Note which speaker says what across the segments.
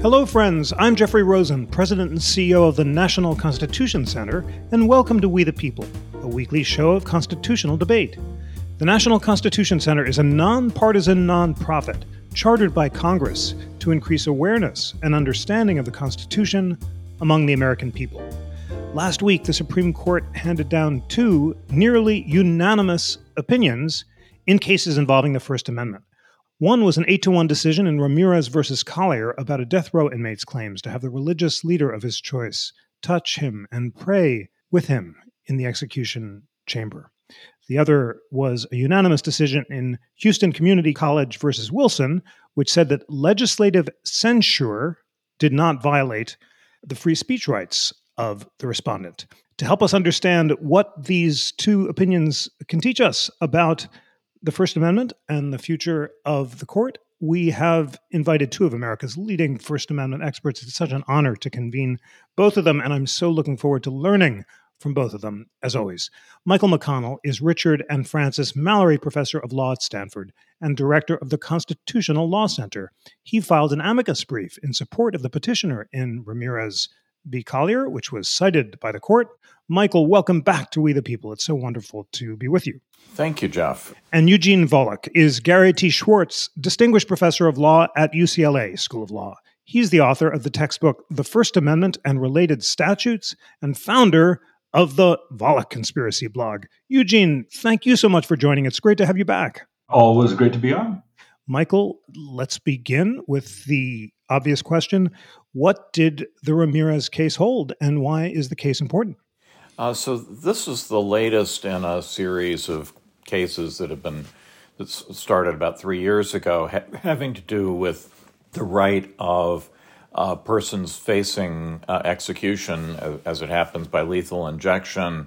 Speaker 1: Hello, friends. I'm Jeffrey Rosen, President and CEO of the National Constitution Center, and welcome to We the People, a weekly show of constitutional debate. The National Constitution Center is a nonpartisan nonprofit chartered by Congress to increase awareness and understanding of the Constitution among the American people. Last week, the Supreme Court handed down two nearly unanimous opinions in cases involving the First Amendment. One was an 8-1 decision in Ramirez versus Collier about a death row inmate's claims to have the religious leader of his choice touch him and pray with him in the execution chamber. The other was a unanimous decision in Houston Community College versus Wilson, which said that legislative censure did not violate the free speech rights of the respondent. To help us understand what these two opinions can teach us about the First Amendment and the future of the court, we have invited two of America's leading First Amendment experts. It's such an honor to convene both of them, and I'm so looking forward to learning from both of them, as always. Michael McConnell is Richard and Frances Mallory Professor of Law at Stanford and Director of the Constitutional Law Center. He filed an amicus brief in support of the petitioner in Ramirez v. Collier, which was cited by the court. Michael, welcome back to We the People. It's so wonderful to be with you.
Speaker 2: Thank you, Jeff.
Speaker 1: And Eugene Volokh is Gary T. Schwartz, Distinguished Professor of Law at UCLA School of Law. He's the author of the textbook The First Amendment and Related Statutes and founder of the Volokh Conspiracy blog. Eugene, thank you so much for joining. It's great to have you back.
Speaker 3: Always great to be on.
Speaker 1: Michael, let's begin with the obvious question. What did the Ramirez case hold, and why is the case important?
Speaker 2: So this is the latest in a series of cases that started about 3 years ago, having to do with the right of persons facing execution, as it happens by lethal injection,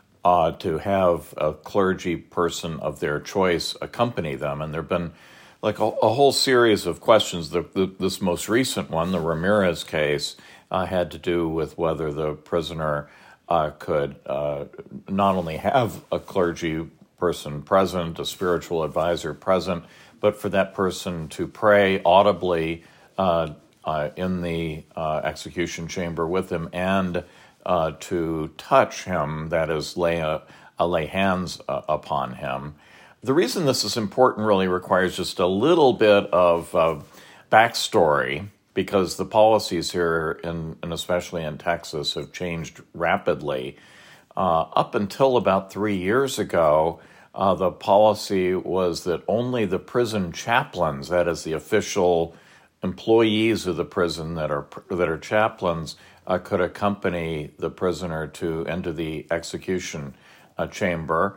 Speaker 2: to have a clergy person of their choice accompany them. And there have been a whole series of questions. This most recent one, the Ramirez case, had to do with whether the prisoner could not only have a clergy person present, a spiritual advisor present, but for that person to pray audibly in the execution chamber with him and to touch him, that is, lay hands upon him. The reason this is important really requires just a little bit of backstory, because the policies here, and especially in Texas, have changed rapidly. Up until about 3 years ago, the policy was that only the prison chaplains, that is, the official employees of the prison that are chaplains, could accompany the prisoner to enter the execution chamber.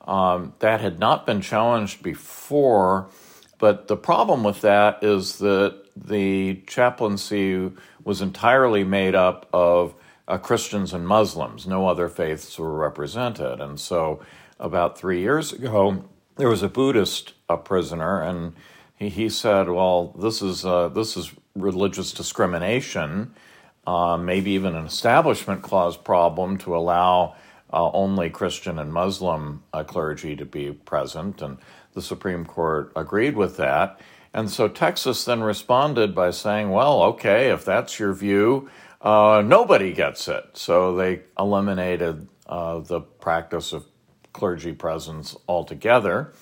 Speaker 2: That had not been challenged before, but the problem with that is that the chaplaincy was entirely made up of Christians and Muslims. No other faiths were represented. And so about 3 years ago, there was a Buddhist prisoner, and he said, well, this is religious discrimination, maybe even an Establishment Clause problem to allow only Christian and Muslim clergy to be present, and the Supreme Court agreed with that. And so Texas then responded by saying, well, okay, if that's your view, nobody gets it. So they eliminated the practice of clergy presence altogether.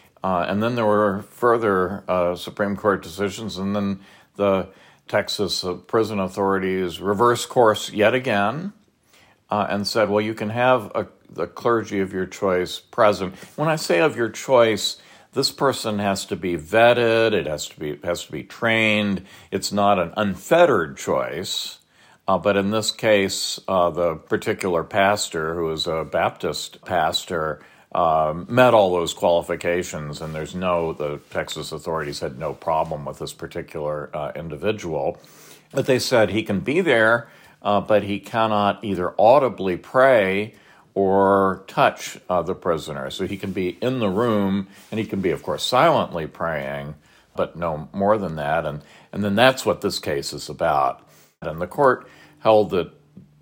Speaker 2: And then there were further Supreme Court decisions, and then the Texas prison authorities reversed course yet again and said, well, you can have the clergy of your choice present. When I say of your choice, this person has to be vetted, it has to be trained. It's not an unfettered choice. But in this case, the particular pastor, who is a Baptist pastor, met all those qualifications, and the Texas authorities had no problem with this particular individual. But they said he can be there, but he cannot either audibly pray or touch the prisoner. So he can be in the room, and he can be, of course, silently praying, but no more than that. And then that's what this case is about. And the court held that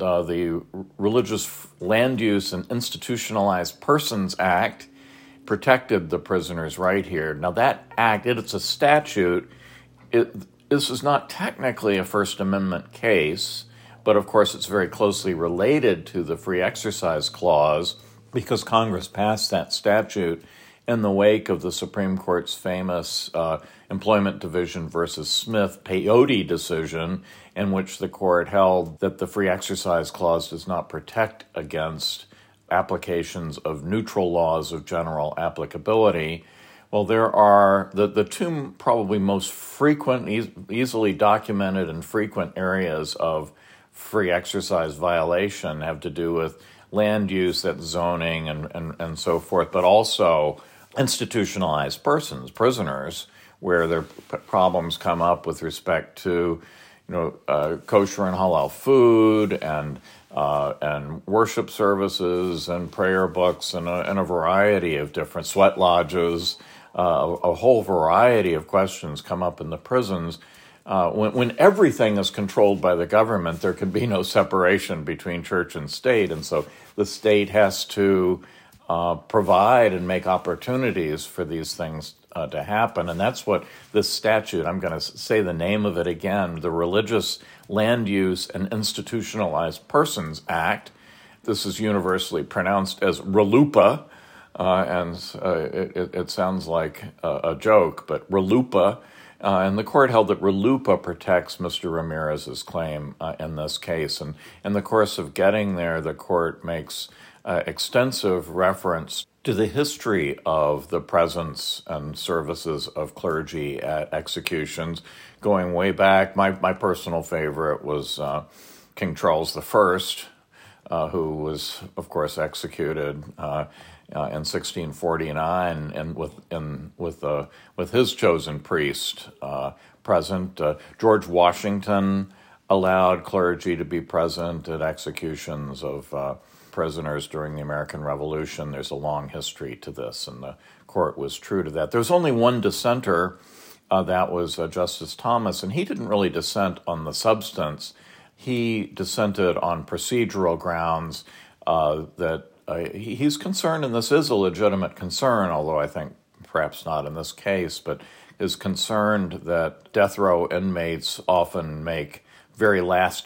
Speaker 2: the Religious Land Use and Institutionalized Persons Act protected the prisoner's right here. Now that act, it's a statute. This is not technically a First Amendment case, but of course it's very closely related to the Free Exercise Clause because Congress passed that statute in the wake of the Supreme Court's famous Employment Division versus Smith peyote decision, in which the court held that the Free Exercise Clause does not protect against applications of neutral laws of general applicability. Well, there are the two probably most frequent, easily documented and frequent areas of free exercise violation have to do with land use, that's zoning and so forth, but also institutionalized persons, prisoners, where their problems come up with respect to, kosher and halal food and worship services and prayer books and a variety of different sweat lodges. A whole variety of questions come up in the prisons. When everything is controlled by the government, there can be no separation between church and state, and so the state has to provide and make opportunities for these things to happen. And that's what this statute, I'm going to say the name of it again, the Religious Land Use and Institutionalized Persons Act. This is universally pronounced as RLUIPA, and it sounds like a joke, but RLUIPA. And the court held that RLUIPA protects Mr. Ramirez's claim in this case. And in the course of getting there, the court makes extensive reference to the history of the presence and services of clergy at executions, going way back. My personal favorite was King Charles I, who was, of course, executed in 1649, and with his chosen priest present. George Washington allowed clergy to be present at executions of prisoners during the American Revolution. There's a long history to this, and the court was true to that. There's only one dissenter, that was Justice Thomas, and he didn't really dissent on the substance. He dissented on procedural grounds that he's concerned, and this is a legitimate concern, although I think perhaps not in this case, but is concerned that death row inmates often make very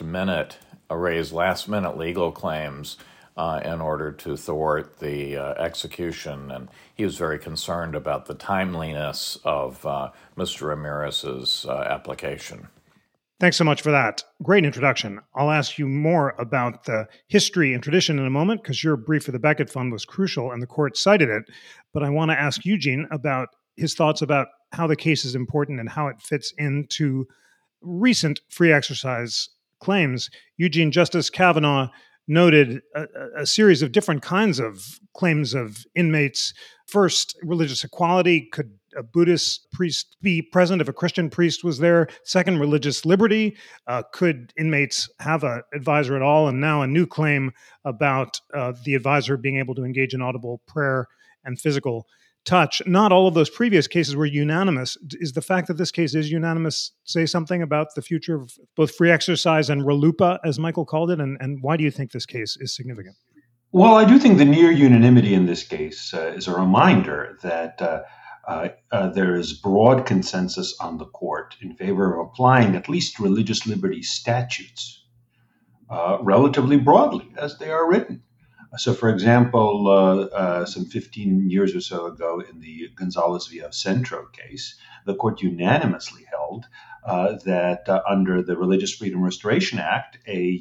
Speaker 2: raise last-minute legal claims in order to thwart the execution. And he was very concerned about the timeliness of Mr. Ramirez's application.
Speaker 1: Thanks so much for that. Great introduction. I'll ask you more about the history and tradition in a moment, because your brief for the Becket Fund was crucial and the court cited it. But I want to ask Eugene about his thoughts about how the case is important and how it fits into recent free exercise claims. Eugene, Justice Kavanaugh noted a series of different kinds of claims of inmates. First, religious equality. Could a Buddhist priest be present if a Christian priest was there? Second, religious liberty. Could inmates have an advisor at all? And now a new claim about the advisor being able to engage in audible prayer and physical touch. Not all of those previous cases were unanimous. Is the fact that this case is unanimous say something about the future of both free exercise and RLUIPA, as Michael called it? And why do you think this case is significant?
Speaker 3: Well, I do think the near unanimity in this case is a reminder that there is broad consensus on the court in favor of applying at least religious liberty statutes relatively broadly as they are written. So, for example, some 15 years or so ago in the Gonzalez v. Centro case, the court unanimously held that under the Religious Freedom Restoration Act, a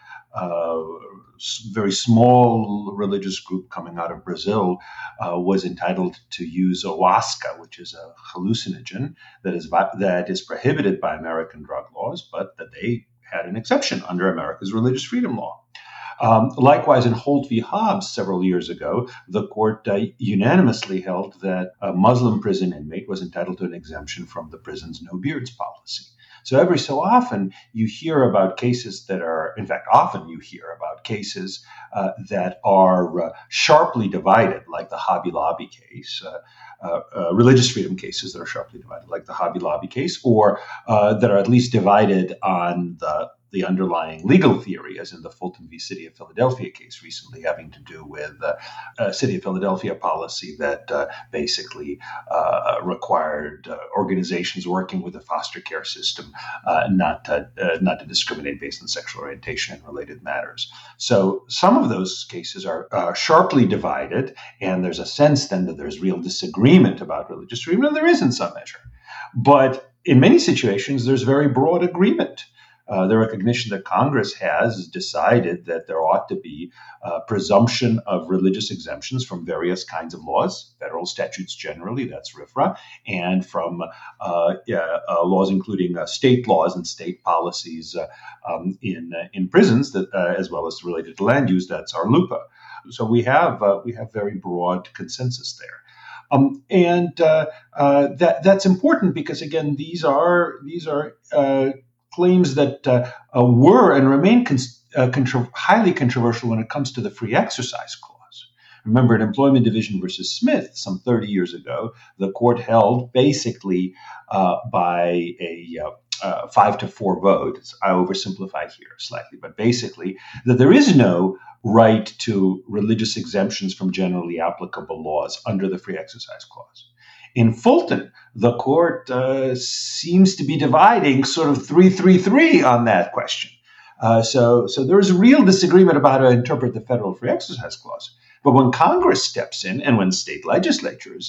Speaker 3: very small religious group coming out of Brazil was entitled to use ayahuasca, which is a hallucinogen that is prohibited by American drug laws, but that they had an exception under America's religious freedom law. Likewise, in Holt v. Hobbs several years ago, the court unanimously held that a Muslim prison inmate was entitled to an exemption from the prison's no beards policy. So every so often you hear about cases that are, in fact, often you hear about cases that are sharply divided, like the Hobby Lobby case, religious freedom cases that are sharply divided, like the Hobby Lobby case, or that are at least divided on the the underlying legal theory, as in the Fulton v. City of Philadelphia case recently, having to do with City of Philadelphia policy that basically required organizations working with the foster care system not to discriminate based on sexual orientation and related matters. So some of those cases are sharply divided, and there's a sense then that there's real disagreement about religious freedom, and there is in some measure. But in many situations, there's very broad agreement. The recognition that Congress has decided that there ought to be presumption of religious exemptions from various kinds of laws, federal statutes generally, that's RFRA, and from laws including state laws and state policies in prisons, that as well as related to land use, that's our LUPA. So we have very broad consensus there. That's important because, again, these are claims that were and remain highly controversial when it comes to the free exercise clause. Remember, in Employment Division versus Smith, some 30 years ago, the court held basically by a 5-4 vote. I oversimplify here slightly, but basically that there is no right to religious exemptions from generally applicable laws under the free exercise clause. In Fulton, the court seems to be dividing sort of 3-3-3 on that question. So there is real disagreement about how to interpret the federal free exercise clause. But when Congress steps in and when state legislatures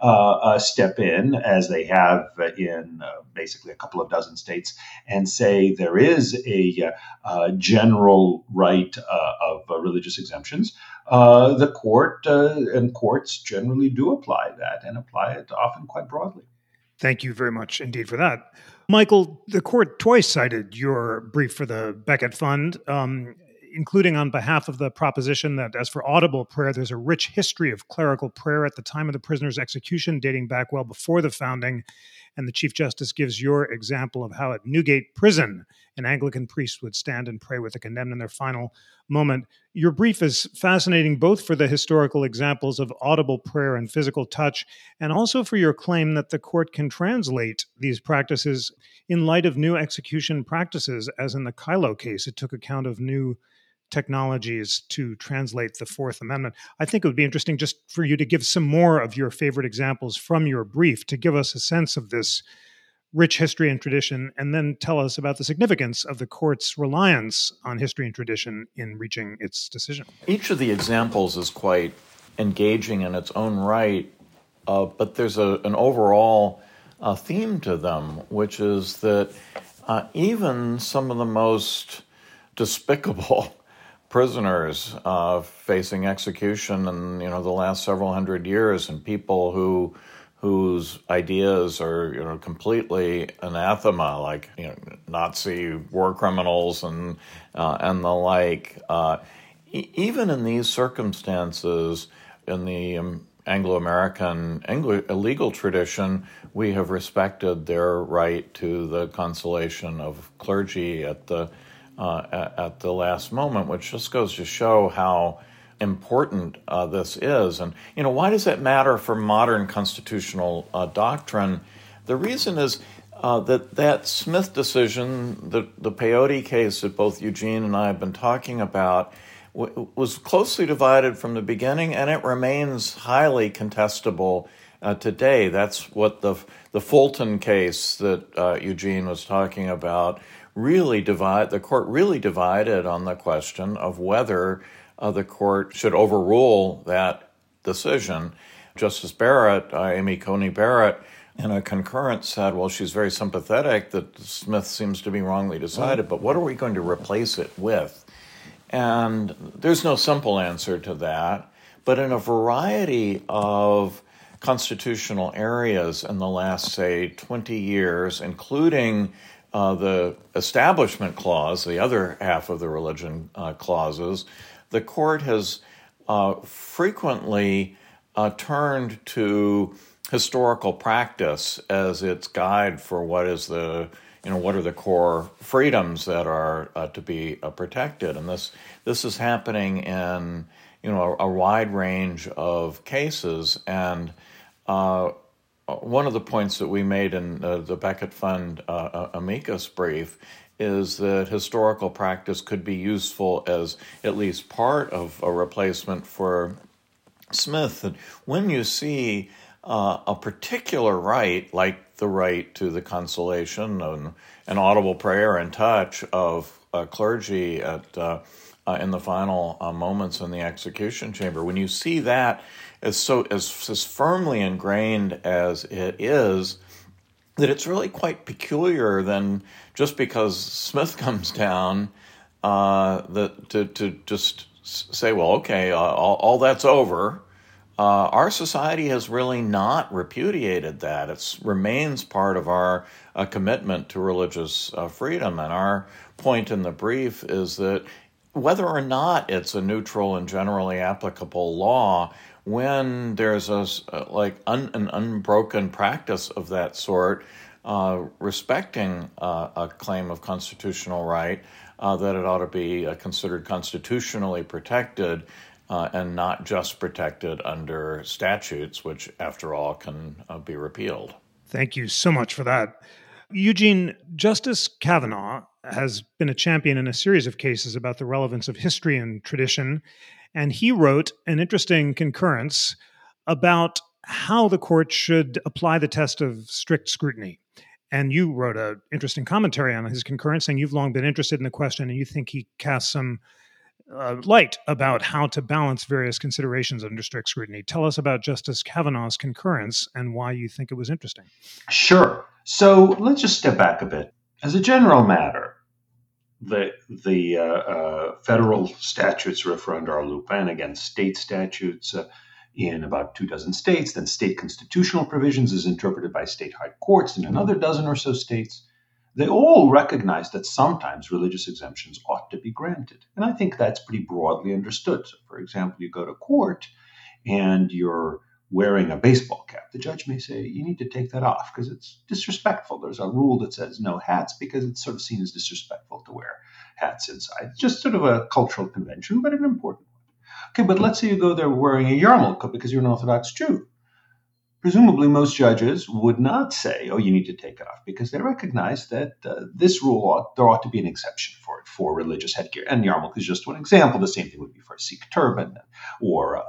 Speaker 3: step in, as they have in basically a couple of dozen states, and say there is a general right of religious exemptions, the court and courts generally do apply that and apply it often quite broadly.
Speaker 1: Thank you very much indeed for that. Michael, the court twice cited your brief for the Becket Fund, including on behalf of the proposition that as for audible prayer, there's a rich history of clerical prayer at the time of the prisoner's execution, dating back well before the founding. And the Chief Justice gives your example of how at Newgate Prison, an Anglican priest would stand and pray with the condemned in their final moment. Your brief is fascinating both for the historical examples of audible prayer and physical touch, and also for your claim that the court can translate these practices in light of new execution practices, as in the Kylo case. It took account of new technologies to translate the Fourth Amendment. I think it would be interesting just for you to give some more of your favorite examples from your brief to give us a sense of this rich history and tradition, and then tell us about the significance of the court's reliance on history and tradition in reaching its decision.
Speaker 2: Each of the examples is quite engaging in its own right, but there's an overall theme to them, which is that even some of the most despicable prisoners facing execution in the last several hundred years, and people whose ideas are completely anathema, like Nazi war criminals and the like. Even in these circumstances, in the Anglo-American legal tradition, we have respected their right to the consolation of clergy at the last moment, which just goes to show how important this is. And, why does that matter for modern constitutional doctrine? The reason is that Smith decision, the Peyote case that both Eugene and I have been talking about, was closely divided from the beginning, and it remains highly contestable today. That's what the Fulton case that Eugene was talking about the court really divided on the question of whether the court should overrule that decision. Justice Barrett, Amy Coney Barrett, in a concurrence said, well, she's very sympathetic that Smith seems to be wrongly decided, but what are we going to replace it with? And there's no simple answer to that, but in a variety of constitutional areas in the last, say, 20 years, including the Establishment Clause, the other half of the religion clauses, the court has frequently turned to historical practice as its guide for what are the core freedoms that are to be protected. And this is happening in a wide range of cases. And one of the points that we made in the Becket Fund amicus brief is that historical practice could be useful as at least part of a replacement for Smith. And when you see a particular right, like the right to the consolation and an audible prayer and touch of clergy in the final moments in the execution chamber, when you see that as firmly ingrained as it is, that it's really quite peculiar then just because Smith comes down to just say, well, okay, all that's over. Our society has really not repudiated that. It remains part of our commitment to religious freedom. And our point in the brief is that whether or not it's a neutral and generally applicable law, when there's an unbroken practice of that sort, respecting a claim of constitutional right, that it ought to be considered constitutionally protected and not just protected under statutes, which, after all, can be repealed.
Speaker 1: Thank you so much for that. Eugene, Justice Kavanaugh has been a champion in a series of cases about the relevance of history and tradition, and he wrote an interesting concurrence about how the court should apply the test of strict scrutiny. And you wrote an interesting commentary on his concurrence, saying you've long been interested in the question and you think he casts some light about how to balance various considerations under strict scrutiny. Tell us about Justice Kavanaugh's concurrence and why you think it was interesting.
Speaker 3: Sure. So let's just step back a bit. As a general matter, the federal statutes refer under our LUPA, and again, state statutes in about 24 states, then state constitutional provisions as interpreted by state high courts in another dozen or so states. They all recognize that sometimes religious exemptions ought to be granted. And I think that's pretty broadly understood. So, for example, you go to court and you're wearing a baseball cap. The judge may say, you need to take that off because it's disrespectful. There's a rule that says no hats because it's sort of seen as disrespectful to wear hats inside. It's just sort of a cultural convention, but an important one. Okay, but let's say you go there wearing a yarmulke because you're an Orthodox Jew. Presumably, most judges would not say, oh, you need to take it off, because they recognize that this rule, there ought to be an exception for it, for religious headgear. And yarmulke is just one example. The same thing would be for a Sikh turban or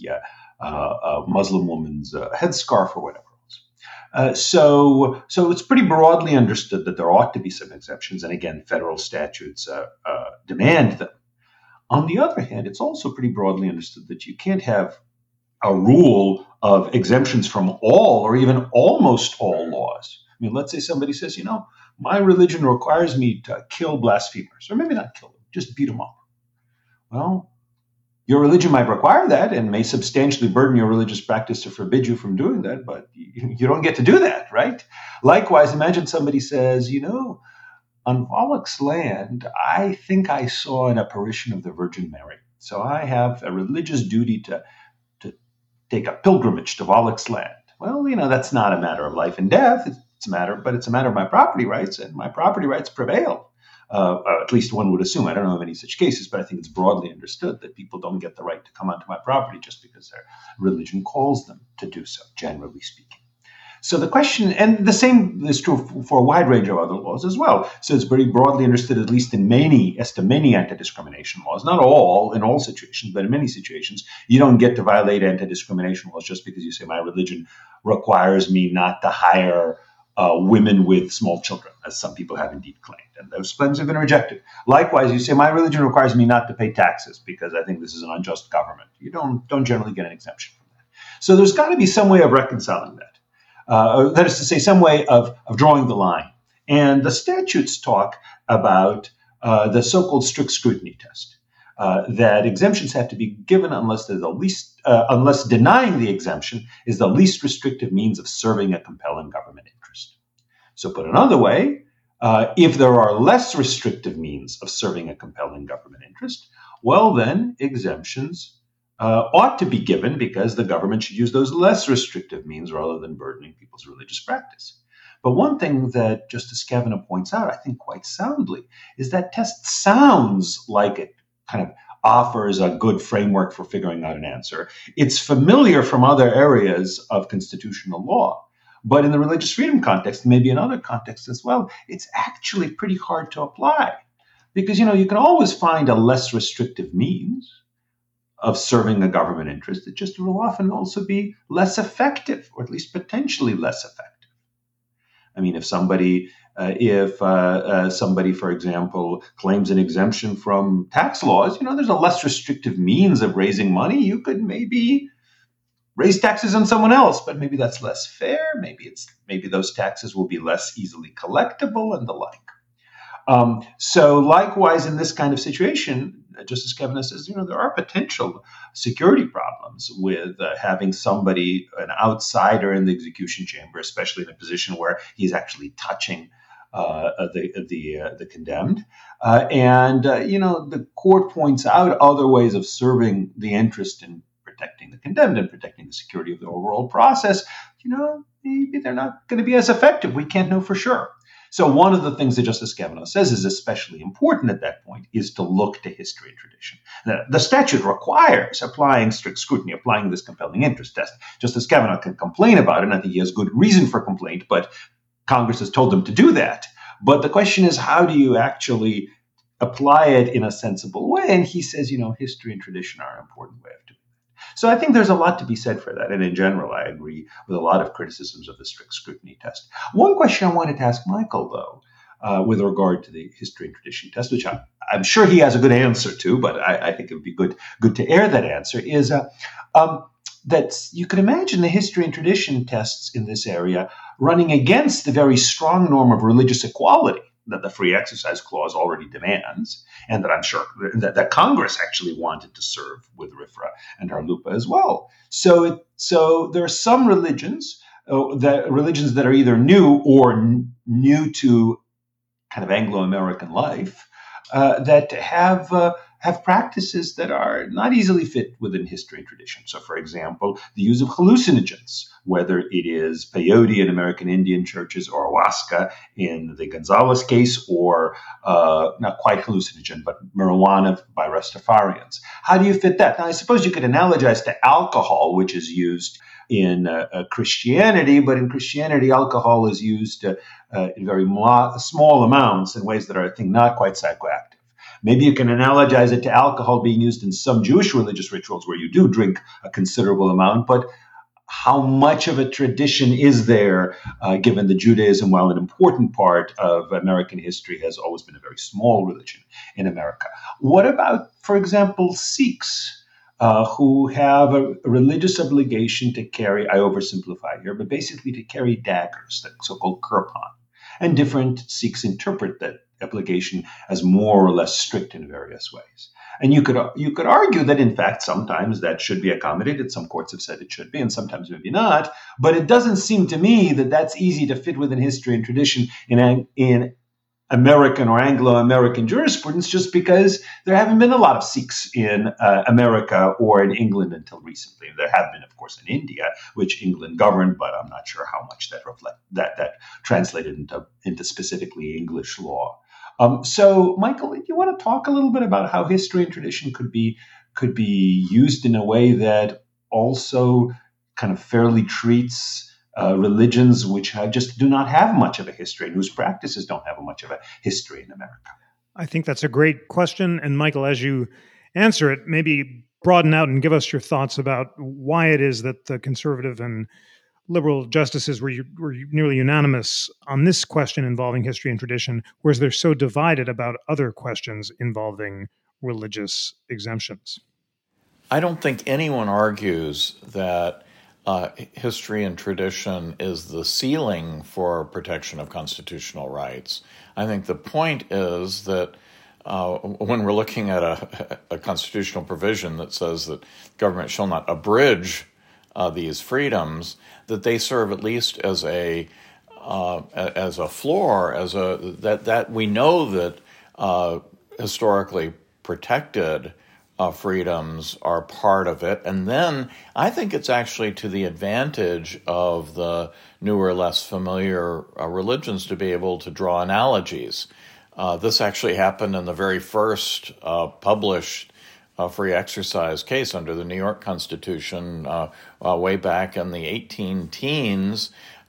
Speaker 3: a Muslim woman's headscarf or whatever else. So it's pretty broadly understood that there ought to be some exceptions. And again, federal statutes demand them. On the other hand, it's also pretty broadly understood that you can't have a rule of exemptions from all or even almost all laws. I mean, let's say somebody says, my religion requires me to kill blasphemers, or maybe not kill them, just beat them up. Well, your religion might require that and may substantially burden your religious practice to forbid you from doing that, but you don't get to do that, right? Likewise, imagine somebody says, on Wallach's land, I think I saw an apparition of the Virgin Mary. So I have a religious duty to take a pilgrimage to Wallach's land. Well, that's not a matter of life and death. It's a matter of my property rights, and my property rights prevail. At least one would assume. I don't know of any such cases, but I think it's broadly understood that people don't get the right to come onto my property just because their religion calls them to do so, generally speaking. So the question, and the same is true for a wide range of other laws as well. So it's very broadly understood, at least in many anti-discrimination laws, not all, in all situations, but in many situations, you don't get to violate anti-discrimination laws just because you say my religion requires me not to hire women with small children, as some people have indeed claimed. And those claims have been rejected. Likewise, you say my religion requires me not to pay taxes because I think this is an unjust government. You don't generally get an exemption from that. So there's got to be some way of reconciling that. That is to say, some way of drawing the line. And the statutes talk about the so-called strict scrutiny test, that exemptions have to be given unless denying the exemption is the least restrictive means of serving a compelling government interest. So put another way, if there are less restrictive means of serving a compelling government interest, well, then exemptions ought to be given because the government should use those less restrictive means rather than burdening people's religious practice. But one thing that Justice Kavanaugh points out, I think quite soundly, is that test sounds like it kind of offers a good framework for figuring out an answer. It's familiar from other areas of constitutional law. But in the religious freedom context, maybe in other contexts as well, it's actually pretty hard to apply. Because, you can always find a less restrictive means of serving a government interest. It just will often also be less effective, or at least potentially less effective. I mean, if somebody, for example, claims an exemption from tax laws, there's a less restrictive means of raising money. You could maybe raise taxes on someone else, but maybe that's less fair. Maybe those taxes will be less easily collectible and the like. So likewise, in this kind of situation, Justice Kavanaugh says, there are potential security problems with having somebody, an outsider in the execution chamber, especially in a position where he's actually touching the condemned. The court points out other ways of serving the interest in protecting the condemned and protecting the security of the overall process. Maybe they're not going to be as effective. We can't know for sure. So one of the things that Justice Kavanaugh says is especially important at that point is to look to history and tradition. The statute requires applying strict scrutiny, applying this compelling interest test. Justice Kavanaugh can complain about it, and I think he has good reason for complaint, but Congress has told him to do that. But the question is, how do you actually apply it in a sensible way? And he says, history and tradition are an important way of doing it. So I think there's a lot to be said for that. And in general, I agree with a lot of criticisms of the strict scrutiny test. One question I wanted to ask Michael, though, with regard to the history and tradition test, which I'm sure he has a good answer to, but I think it would be good to air that answer, is that you could imagine the history and tradition tests in this area running against the very strong norm of religious equality that the Free Exercise Clause already demands, and that I'm sure that Congress actually wanted to serve with RFRA and Harlupa as well. So there are some religions that are either new or new to kind of Anglo-American life that have practices that are not easily fit within history and tradition. So, for example, the use of hallucinogens, whether it is peyote in American Indian churches or ayahuasca in the Gonzalez case, or not quite hallucinogen, but marijuana by Rastafarians. How do you fit that? Now, I suppose you could analogize to alcohol, which is used in Christianity, but in Christianity, alcohol is used in very small amounts in ways that are, I think, not quite psychoactive. Maybe you can analogize it to alcohol being used in some Jewish religious rituals where you do drink a considerable amount, but how much of a tradition is there, given that Judaism, while an important part of American history, has always been a very small religion in America? What about, for example, Sikhs, who have a religious obligation to carry, I oversimplify here, but basically to carry daggers, the so-called kirpan, and different Sikhs interpret that obligation as more or less strict in various ways. And you could argue that, in fact, sometimes that should be accommodated. Some courts have said it should be, and sometimes maybe not. But it doesn't seem to me that that's easy to fit within history and tradition in American or Anglo-American jurisprudence, just because there haven't been a lot of Sikhs in America or in England until recently. There have been, of course, in India, which England governed, but I'm not sure how much that translated into specifically English law. So, Michael, do you want to talk a little bit about how history and tradition could be used in a way that also kind of fairly treats religions which just do not have much of a history and whose practices don't have much of a history in America?
Speaker 1: I think that's a great question. And Michael, as you answer it, maybe broaden out and give us your thoughts about why it is that the conservative and liberal justices were nearly unanimous on this question involving history and tradition, whereas they're so divided about other questions involving religious exemptions.
Speaker 2: I don't think anyone argues that history and tradition is the ceiling for protection of constitutional rights. I think the point is that when we're looking at a constitutional provision that says that government shall not abridge these freedoms, that they serve at least as a floor, that we know that historically protected freedoms are part of it. And then I think it's actually to the advantage of the newer, less familiar religions to be able to draw analogies. This actually happened in the very first published free exercise case under the New York Constitution way back in the 18 teens.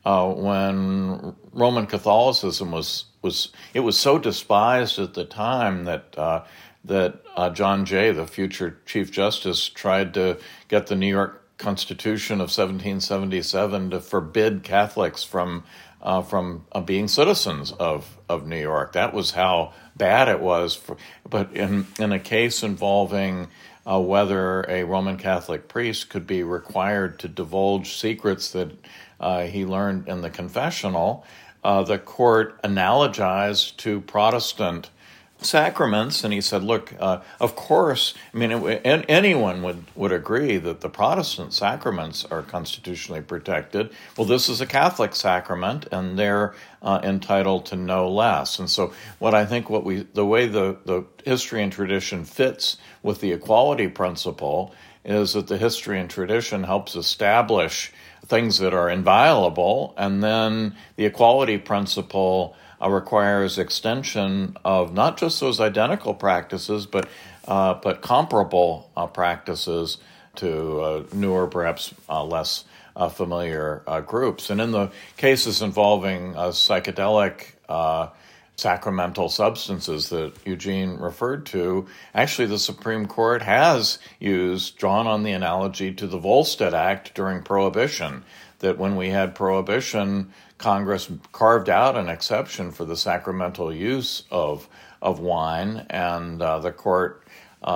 Speaker 2: when Roman Catholicism was so despised at the time that John Jay, the future Chief Justice, tried to get the New York Constitution of 1777 to forbid Catholics from being citizens of New York. That was how bad it was. But in a case involving whether a Roman Catholic priest could be required to divulge secrets that he learned in the confessional, the court analogized to Protestant sacraments, and he said, look, of course, I mean, anyone would agree that the Protestant sacraments are constitutionally protected. Well, this is a Catholic sacrament, and they're entitled to no less. And so what I think the way the history and tradition fits with the equality principle is that the history and tradition helps establish things that are inviolable, and then the equality principle requires extension of not just those identical practices, but comparable practices to newer, perhaps less familiar groups. And in the cases involving psychedelic sacramental substances that Eugene referred to, actually the Supreme Court has drawn on the analogy to the Volstead Act during Prohibition, that when we had Prohibition, Congress carved out an exception for the sacramental use of wine, and the court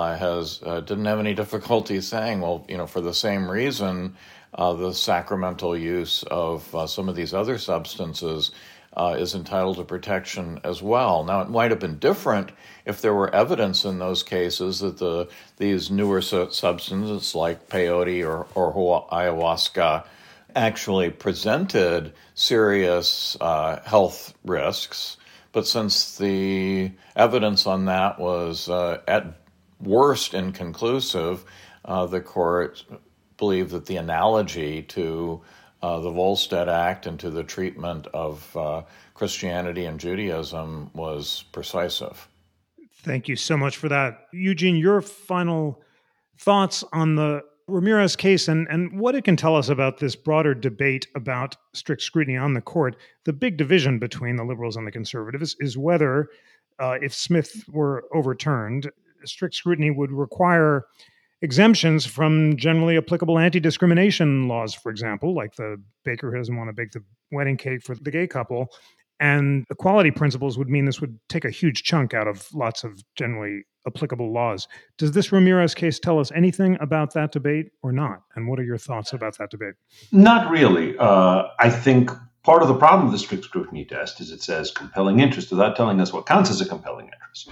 Speaker 2: didn't have any difficulty saying, well, for the same reason, the sacramental use of some of these other substances is entitled to protection as well. Now, it might have been different if there were evidence in those cases that these newer substances like peyote or ayahuasca actually presented serious health risks. But since the evidence on that was at worst inconclusive, the court believed that the analogy to the Volstead Act and to the treatment of Christianity and Judaism was persuasive.
Speaker 1: Thank you so much for that. Eugene, your final thoughts on the Ramirez case and what it can tell us about this broader debate about strict scrutiny on the court. The big division between the liberals and the conservatives is whether, if Smith were overturned, strict scrutiny would require exemptions from generally applicable anti-discrimination laws, for example, like the baker who doesn't want to bake the wedding cake for the gay couple. And equality principles would mean this would take a huge chunk out of lots of generally applicable laws. Does this Ramirez case tell us anything about that debate or not? And what are your thoughts about that debate?
Speaker 3: Not really. I think part of the problem with the strict scrutiny test is it says compelling interest without telling us what counts as a compelling interest.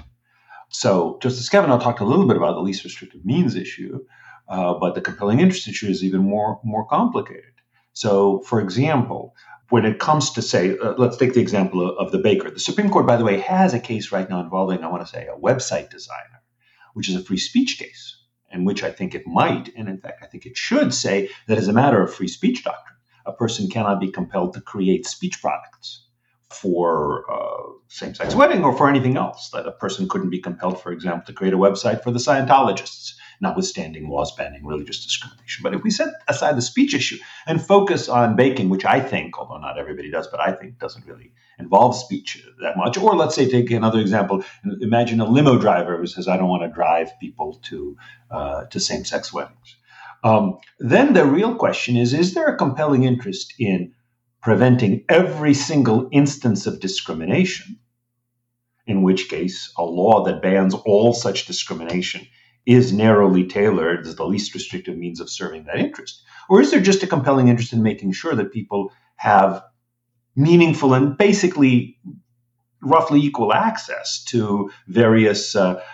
Speaker 3: So Justice Kavanaugh talked a little bit about the least restrictive means issue, but the compelling interest issue is even more complicated. So, for example, when it comes to, say, let's take the example of the baker. The Supreme Court, by the way, has a case right now involving, I want to say, a website designer, which is a free speech case, in which I think it might, and in fact, I think it should say that as a matter of free speech doctrine, a person cannot be compelled to create speech products for same-sex wedding or for anything else. That a person couldn't be compelled, for example, to create a website for the Scientologists, notwithstanding laws banning religious discrimination. But if we set aside the speech issue and focus on baking, which I think, although not everybody does, but I think doesn't really involve speech that much, or let's say take another example, imagine a limo driver who says, I don't want to drive people to same-sex weddings. Then the real question is there a compelling interest in preventing every single instance of discrimination, in which case a law that bans all such discrimination is narrowly tailored as the least restrictive means of serving that interest? Or is there just a compelling interest in making sure that people have meaningful and basically roughly equal access to various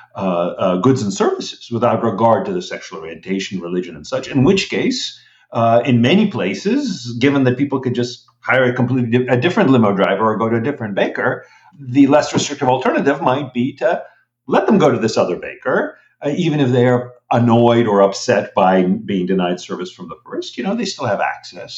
Speaker 3: goods and services without regard to the sexual orientation, religion, and such? In which case, in many places, given that people could just hire a different limo driver or go to a different baker, the less restrictive alternative might be to let them go to this other baker, even if they are annoyed or upset by being denied service from the first, they still have access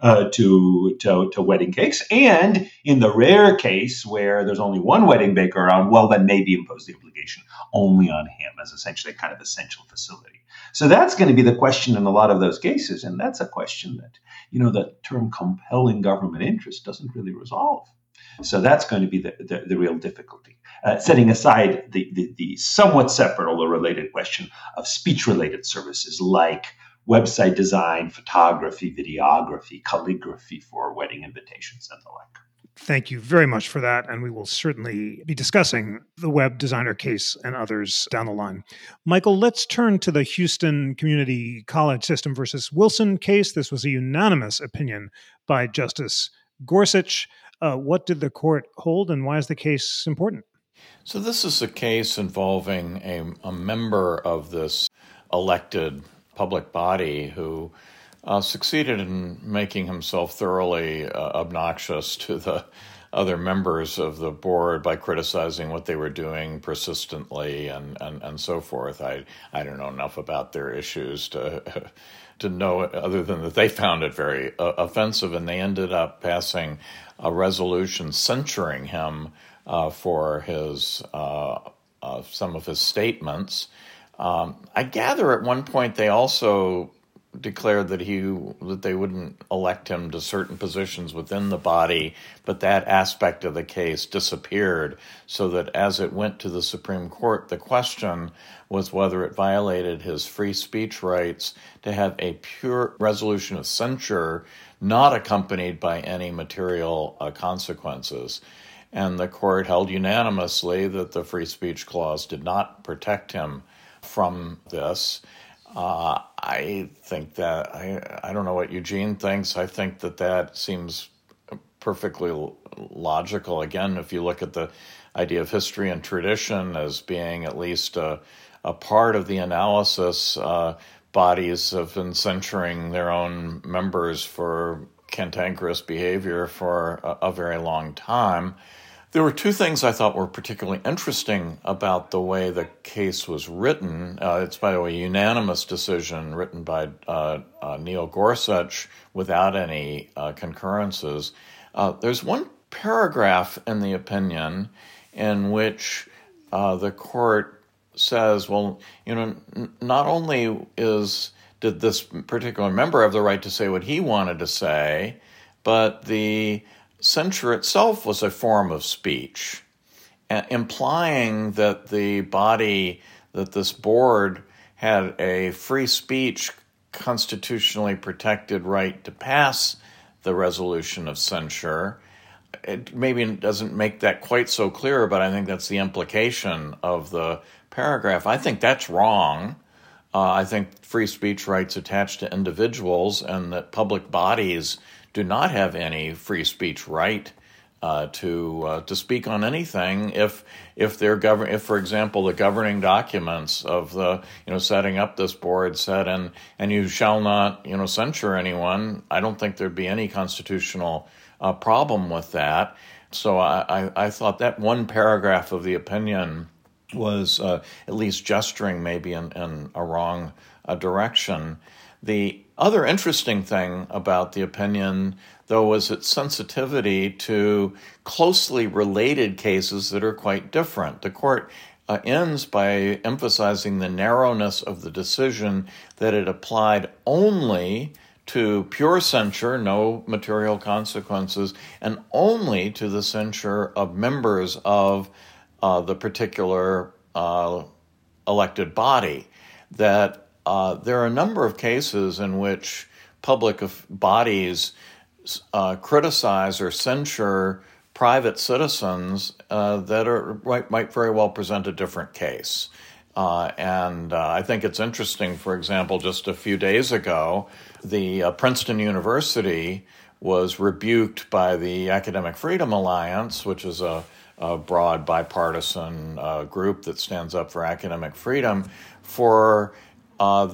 Speaker 3: to wedding cakes. And in the rare case where there's only one wedding baker around, well, then maybe impose the obligation only on him as essentially a kind of essential facility. So that's going to be the question in a lot of those cases. And that's a question that, the term compelling government interest doesn't really resolve. So that's going to be the real difficulty. Setting aside the somewhat separate, although related question of speech-related services like website design, photography, videography, calligraphy for wedding invitations and the like.
Speaker 1: Thank you very much for that. And we will certainly be discussing the web designer case and others down the line. Michael, let's turn to the Houston Community College System versus Wilson case. This was a unanimous opinion by Justice Gorsuch. What did the court hold and why is the case important?
Speaker 2: So this is a case involving a member of this elected public body who succeeded in making himself thoroughly obnoxious to the other members of the board by criticizing what they were doing persistently and so forth. I don't know enough about their issues to know it, other than that they found it very offensive, and they ended up passing a resolution censuring him for his some of his statements. I gather at one point they also declared that they wouldn't elect him to certain positions within the body, but that aspect of the case disappeared, so that as it went to the Supreme Court, the question was whether it violated his free speech rights to have a pure resolution of censure not accompanied by any material consequences. And the court held unanimously that the free speech clause did not protect him from this. I think that, I don't know what Eugene thinks. I think that seems perfectly logical. Again, if you look at the idea of history and tradition as being at least a part of the analysis, bodies have been censuring their own members for cantankerous behavior for a very long time. There were two things I thought were particularly interesting about the way the case was written. It's, by the way, a unanimous decision written by Neil Gorsuch without any concurrences. There's one paragraph in the opinion in which the court says, well, not only did this particular member have the right to say what he wanted to say, but the censure itself was a form of speech, implying that the body, that this board had a free speech constitutionally protected right to pass the resolution of censure. It maybe doesn't make that quite so clear, but I think that's the implication of the paragraph. I think that's wrong. I think free speech rights attach to individuals, and that public bodies do not have any free speech right to speak on anything if for example, the governing documents of the setting up this board said and you shall not censure anyone. I don't think there'd be any constitutional problem with that. So I thought that one paragraph of the opinion was at least gesturing maybe in a wrong direction. The other interesting thing about the opinion, though, was its sensitivity to closely related cases that are quite different. The court ends by emphasizing the narrowness of the decision, that it applied only to pure censure, no material consequences, and only to the censure of members of the particular elected body. That there are a number of cases in which public bodies criticize or censure private citizens that might very well present a different case. And I think it's interesting, for example, just a few days ago, the Princeton University was rebuked by the Academic Freedom Alliance, which is a broad bipartisan group that stands up for academic freedom, for a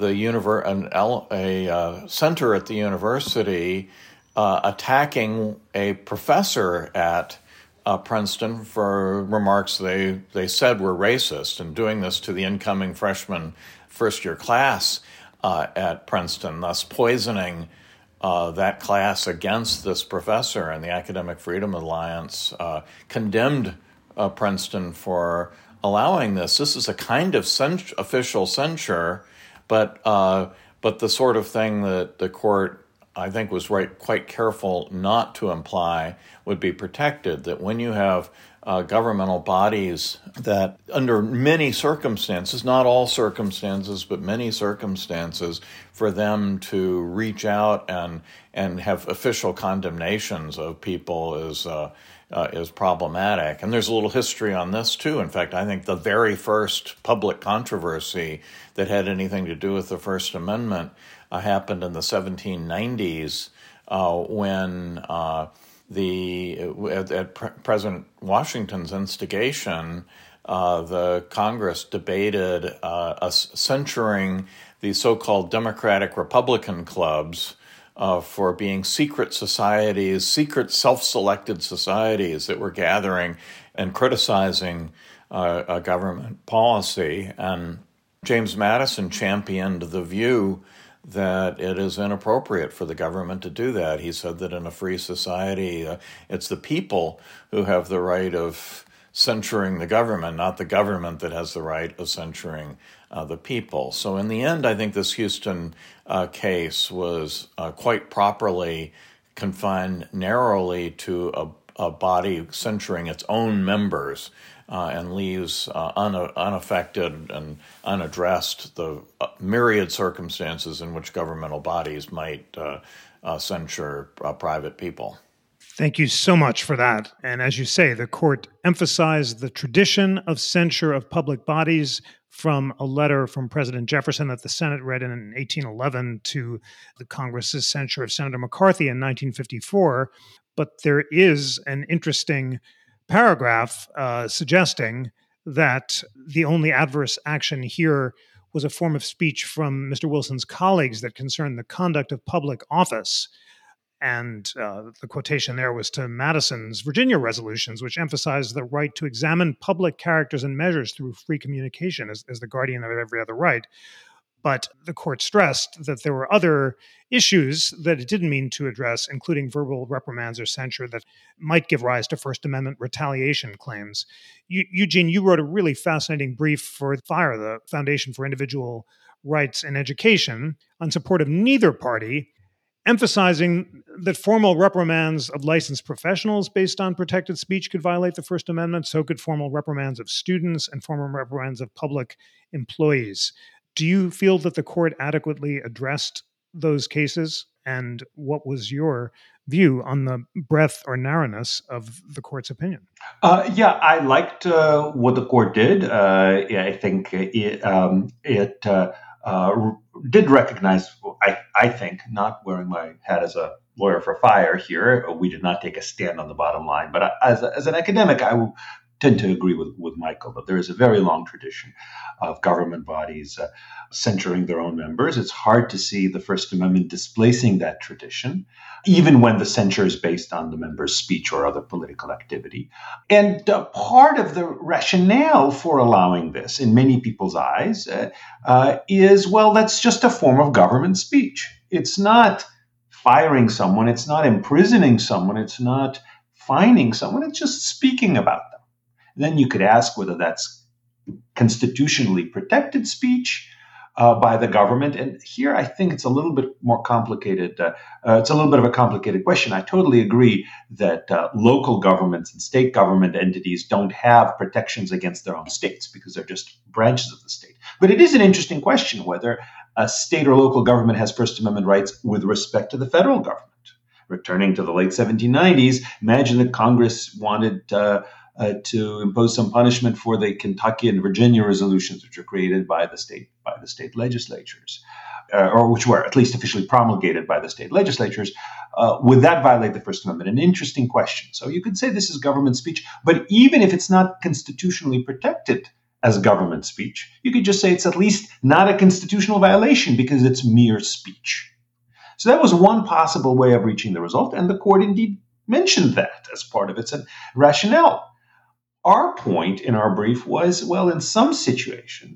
Speaker 2: center at the university attacking a professor at Princeton for remarks they said were racist, and doing this to the incoming freshman first-year class at Princeton, thus poisoning that class against this professor. And the Academic Freedom Alliance condemned Princeton for allowing this. This is a kind of official censure, but the sort of thing that the court, I think, was quite careful not to imply would be protected, that when you have governmental bodies that under many circumstances, not all circumstances, but many circumstances, for them to reach out and have official condemnations of people is problematic. And there's a little history on this, too. In fact, I think the very first public controversy that had anything to do with the First Amendment happened in the 1790s when at President Washington's instigation, the Congress debated censuring the so-called Democratic Republican clubs for being secret societies, secret self-selected societies that were gathering and criticizing a government policy. And James Madison championed the view that it is inappropriate for the government to do that. He said that in a free society, it's the people who have the right of censuring the government, not the government that has the right of censuring the people. So in the end, I think this Houston case was quite properly confined narrowly to a body censuring its own members and leaves unaffected and unaddressed the myriad circumstances in which governmental bodies might censure private people.
Speaker 1: Thank you so much for that. And as you say, the court emphasized the tradition of censure of public bodies from a letter from President Jefferson that the Senate read in 1811 to the Congress's censure of Senator McCarthy in 1954. But there is an interesting paragraph suggesting that the only adverse action here was a form of speech from Mr. Wilson's colleagues that concerned the conduct of public office. And the quotation there was to Madison's Virginia resolutions, which emphasized the right to examine public characters and measures through free communication as the guardian of every other right. But the court stressed that there were other issues that it didn't mean to address, including verbal reprimands or censure that might give rise to First Amendment retaliation claims. Eugene, you wrote a really fascinating brief for FIRE, the Foundation for Individual Rights in Education, on support of neither party, emphasizing that formal reprimands of licensed professionals based on protected speech could violate the First Amendment, so could formal reprimands of students and formal reprimands of public employees. Do you feel that the court adequately addressed those cases? And what was your view on the breadth or narrowness of the court's opinion?
Speaker 3: I liked what the court did. I think it did recognize, I think, not wearing my hat as a lawyer for FIRE here, we did not take a stand on the bottom line. But as an academic, I tend to agree with Michael that there is a very long tradition of government bodies censuring their own members. It's hard to see the First Amendment displacing that tradition, even when the censure is based on the member's speech or other political activity. And part of the rationale for allowing this, in many people's eyes, is, well, that's just a form of government speech. It's not firing someone, it's not imprisoning someone, it's not fining someone, it's just speaking about them. Then you could ask whether that's constitutionally protected speech by the government. And here I think it's a little bit more complicated. It's a little bit of a complicated question. I totally agree that local governments and state government entities don't have protections against their own states because they're just branches of the state. But it is an interesting question whether a state or local government has First Amendment rights with respect to the federal government. Returning to the late 1790s, imagine that Congress wanted to impose some punishment for the Kentucky and Virginia resolutions, which were created by the state legislatures, or which were at least officially promulgated by the state legislatures. Would that violate the First Amendment? An interesting question. So you could say this is government speech, but even if it's not constitutionally protected as government speech, you could just say it's at least not a constitutional violation because it's mere speech. So that was one possible way of reaching the result, and the court indeed mentioned that as part of its rationale. Our point in our brief was, well, in some situations,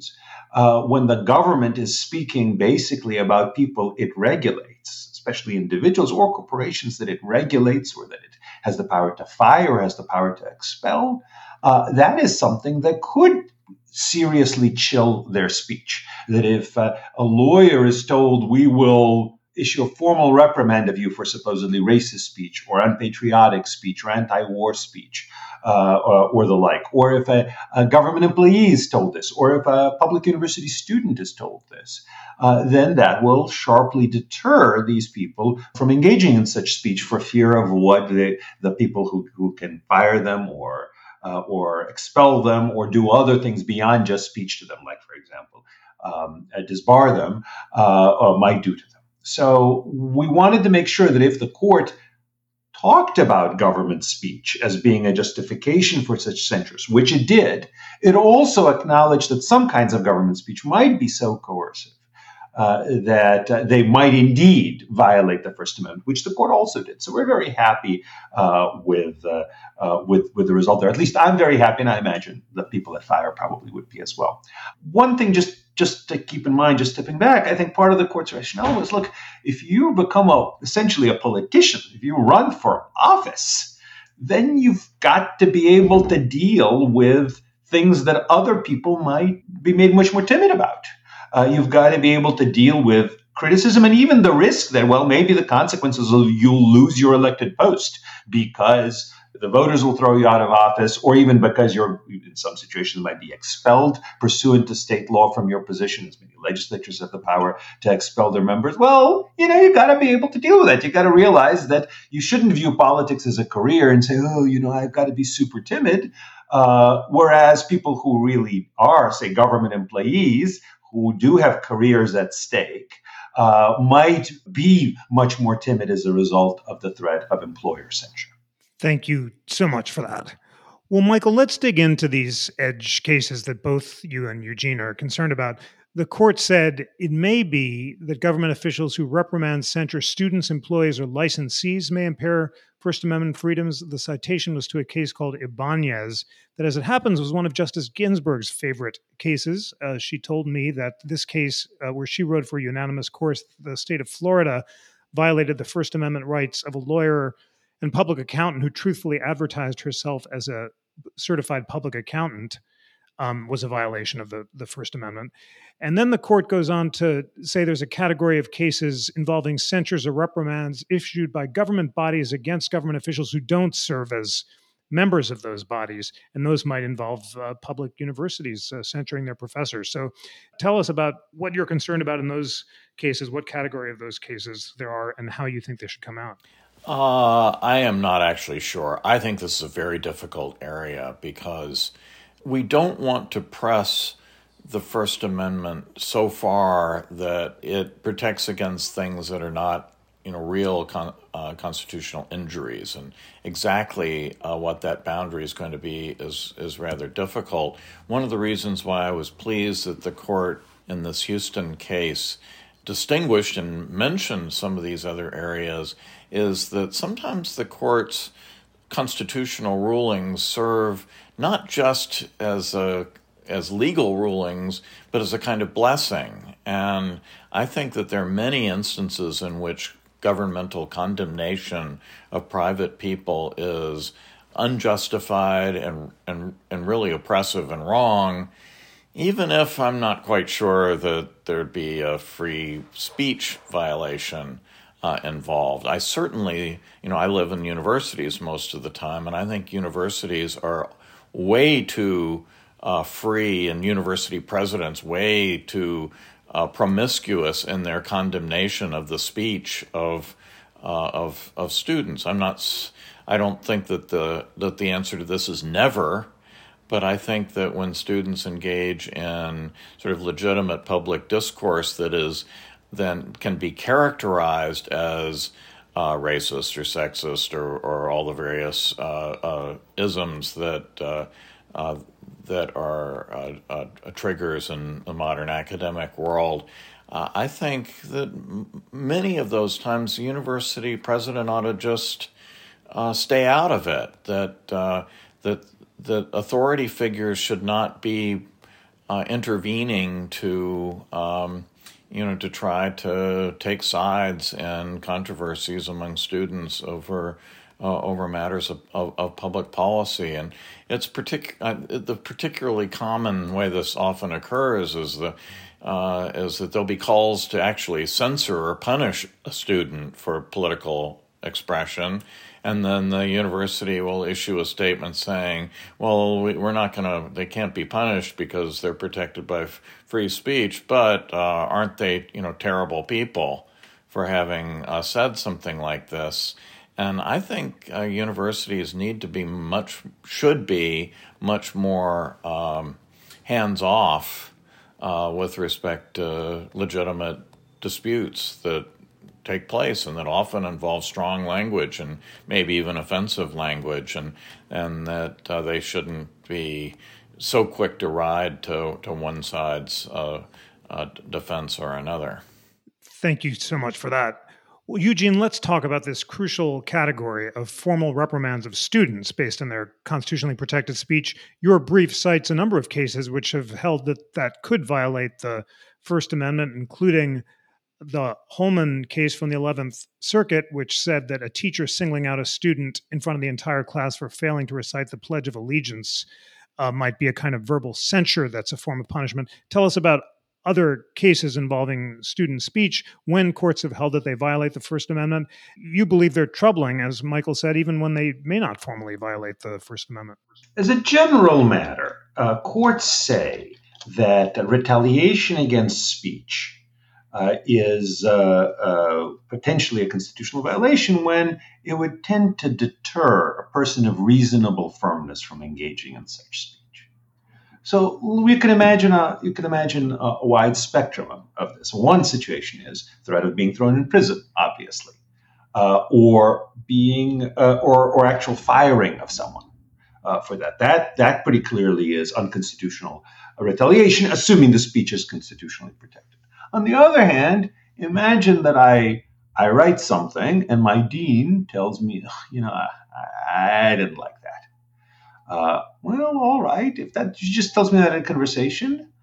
Speaker 3: when the government is speaking basically about people it regulates, especially individuals or corporations that it regulates or that it has the power to fire or has the power to expel, that is something that could seriously chill their speech. That if a lawyer is told, we will issue a formal reprimand of you for supposedly racist speech or unpatriotic speech or anti-war speech, or the like, or if a government employee is told this, or if a public university student is told this, then that will sharply deter these people from engaging in such speech for fear of what the people who can fire them or expel them or do other things beyond just speech to them, like, for example, disbar them, might do to them. So we wanted to make sure that if the court talked about government speech as being a justification for such censures, which it did, it also acknowledged that some kinds of government speech might be so coercive that they might indeed violate the First Amendment, which the court also did. So we're very happy with the result there. At least I'm very happy, and I imagine the people at FIRE probably would be as well. One thing just to keep in mind, just stepping back, I think part of the court's rationale was, look, if you become essentially a politician, if you run for office, then you've got to be able to deal with things that other people might be made much more timid about. You've got to be able to deal with criticism and even the risk that, well, maybe the consequences of you'll lose your elected post because the voters will throw you out of office, or even because you're, in some situations, might be expelled pursuant to state law from your position, as many legislatures have the power to expel their members. Well, you've got to be able to deal with that. You've got to realize that you shouldn't view politics as a career and say, I've got to be super timid. Whereas people who really are, say, government employees, who do have careers at stake, might be much more timid as a result of the threat of employer censure.
Speaker 1: Thank you so much for that. Well, Michael, let's dig into these edge cases that both you and Eugene are concerned about. The court said it may be that government officials who reprimand, censure students, employees, or licensees may impair First Amendment freedoms. The citation was to a case called Ibanez that, as it happens, was one of Justice Ginsburg's favorite cases. She told me that this case, where she wrote for a unanimous court, the state of Florida violated the First Amendment rights of a lawyer and public accountant who truthfully advertised herself as a certified public accountant, was a violation of the First Amendment. And then the court goes on to say there's a category of cases involving censures or reprimands issued by government bodies against government officials who don't serve as members of those bodies, and those might involve public universities censuring their professors. So tell us about what you're concerned about in those cases, what category of those cases there are, and how you think they should come out.
Speaker 2: I am not actually sure. I think this is a very difficult area because we don't want to press the First Amendment so far that it protects against things that are not, real constitutional injuries. And exactly what that boundary is going to be is rather difficult. One of the reasons why I was pleased that the court in this Houston case distinguished and mentioned some of these other areas is that sometimes the court's constitutional rulings serve not just as legal rulings, but as a kind of blessing. And I think that there are many instances in which governmental condemnation of private people is unjustified and really oppressive and wrong, even if I'm not quite sure that there'd be a free speech violation involved. I certainly, I live in universities most of the time, and I think universities are way too free, and university presidents way too promiscuous in their condemnation of the speech of students. I don't think that the answer to this is never. But I think that when students engage in sort of legitimate public discourse that is then can be characterized as racist or sexist or all the various isms that are triggers in the modern academic world, I think that many of those times the university president ought to just stay out of it. That authority figures should not be intervening to to try to take sides in controversies among students over matters of public policy. And it's the particularly common way this often occurs is that there'll be calls to actually censor or punish a student for political expression. And then the university will issue a statement saying, well, they can't be punished because they're protected by free speech, but aren't they, terrible people for having said something like this? And I think universities should be much more hands-off with respect to legitimate disputes that take place and that often involve strong language and maybe even offensive language, and that they shouldn't be so quick to ride to one side's defense or another.
Speaker 1: Thank you so much for that. Well, Eugene, let's talk about this crucial category of formal reprimands of students based on their constitutionally protected speech. Your brief cites a number of cases which have held that could violate the First Amendment, including the Holman case from the 11th Circuit, which said that a teacher singling out a student in front of the entire class for failing to recite the Pledge of Allegiance might be a kind of verbal censure that's a form of punishment. Tell us about other cases involving student speech when courts have held that they violate the First Amendment. You believe they're troubling, as Michael said, even when they may not formally violate the First Amendment.
Speaker 3: As a general matter, courts say that retaliation against speech is potentially a constitutional violation when it would tend to deter a person of reasonable firmness from engaging in such speech. So you can imagine a wide spectrum of this. One situation is threat of being thrown in prison, obviously, or being or actual firing of someone for that. That pretty clearly is unconstitutional retaliation, assuming the speech is constitutionally protected. On the other hand, imagine that I write something and my dean tells me, I didn't like that. Well, all right. If that just tells me that in conversation,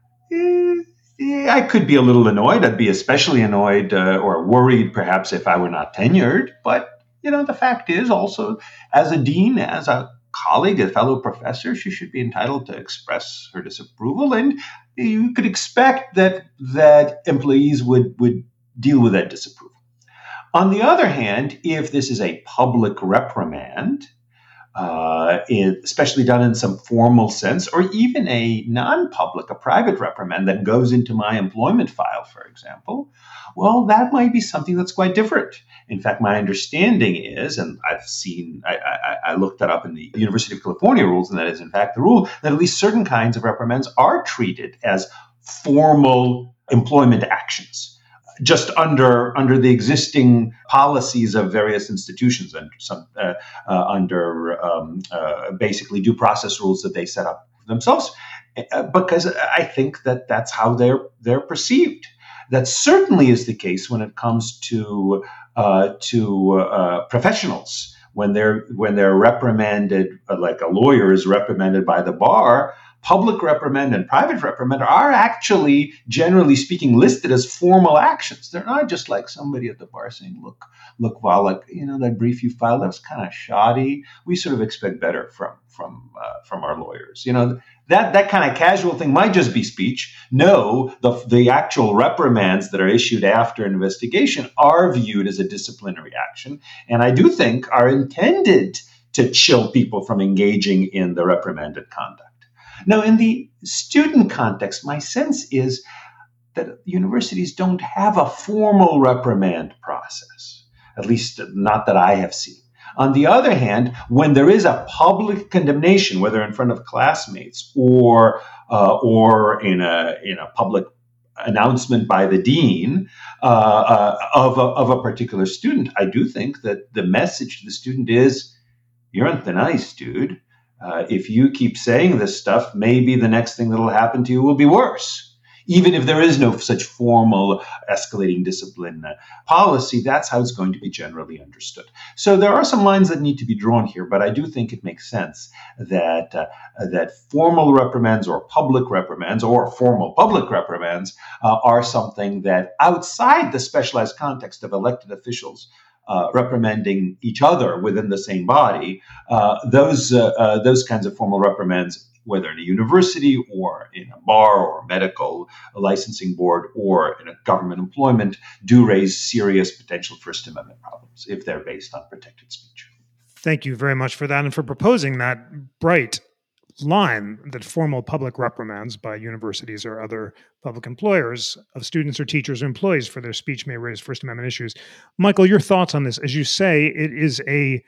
Speaker 3: I could be a little annoyed. I'd be especially annoyed or worried, perhaps, if I were not tenured. But, the fact is also, as a dean, as a colleague, a fellow professor, she should be entitled to express her disapproval. And you could expect that employees would deal with that disapproval. On the other hand, if this is a public reprimand, especially done in some formal sense, or even a non-public, a private reprimand that goes into my employment file, for example, well, that might be something that's quite different. In fact, my understanding is, and I looked that up in the University of California rules, and that is in fact the rule, that at least certain kinds of reprimands are treated as formal employment actions, just under the existing policies of various institutions and under basically due process rules that they set up for themselves, because I think that that's how they're perceived. That certainly is the case when it comes to professionals, when they're reprimanded, like a lawyer is reprimanded by the bar. Public reprimand and private reprimand are actually, generally speaking, listed as formal actions. They're not just like somebody at the bar saying, look, Wallach, that brief you filed, that was kind of shoddy. We sort of expect better from our lawyers. That kind of casual thing might just be speech. No, the actual reprimands that are issued after an investigation are viewed as a disciplinary action, and I do think are intended to chill people from engaging in the reprimanded conduct. Now, in the student context, my sense is that universities don't have a formal reprimand process, at least not that I have seen. On the other hand, when there is a public condemnation, whether in front of classmates or in a public announcement by the dean of a particular student, I do think that the message to the student is, you're on thin ice, dude. If you keep saying this stuff, maybe the next thing that'll happen to you will be worse. even if there is no such formal escalating discipline policy, that's how it's going to be generally understood. So there are some lines that need to be drawn here, but I do think it makes sense that formal reprimands or public reprimands or formal public reprimands are something that, outside the specialized context of elected officials reprimanding each other within the same body, those kinds of formal reprimands, whether in a university or in a bar or medical licensing board or in a government employment, do raise serious potential First Amendment problems if they're based on protected speech.
Speaker 1: Thank you very much for that and for proposing that bright line that formal public reprimands by universities or other public employers of students or teachers or employees for their speech may raise First Amendment issues. Michael, your thoughts on this? As you say, it is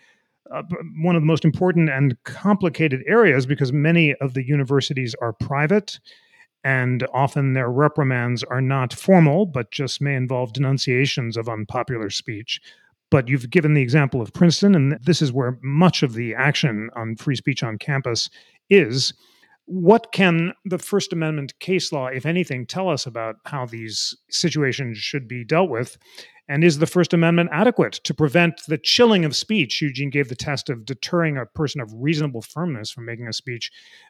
Speaker 1: one of the most important and complicated areas because many of the universities are private and often their reprimands are not formal, but just may involve denunciations of unpopular speech. But you've given the example of Princeton, and this is where much of the action on free speech on campus is. What can the First Amendment case law, if anything, tell us about how these situations should be dealt with? And is the First Amendment adequate to prevent the chilling of speech? Eugene gave the test of deterring a person of reasonable firmness from making a speech.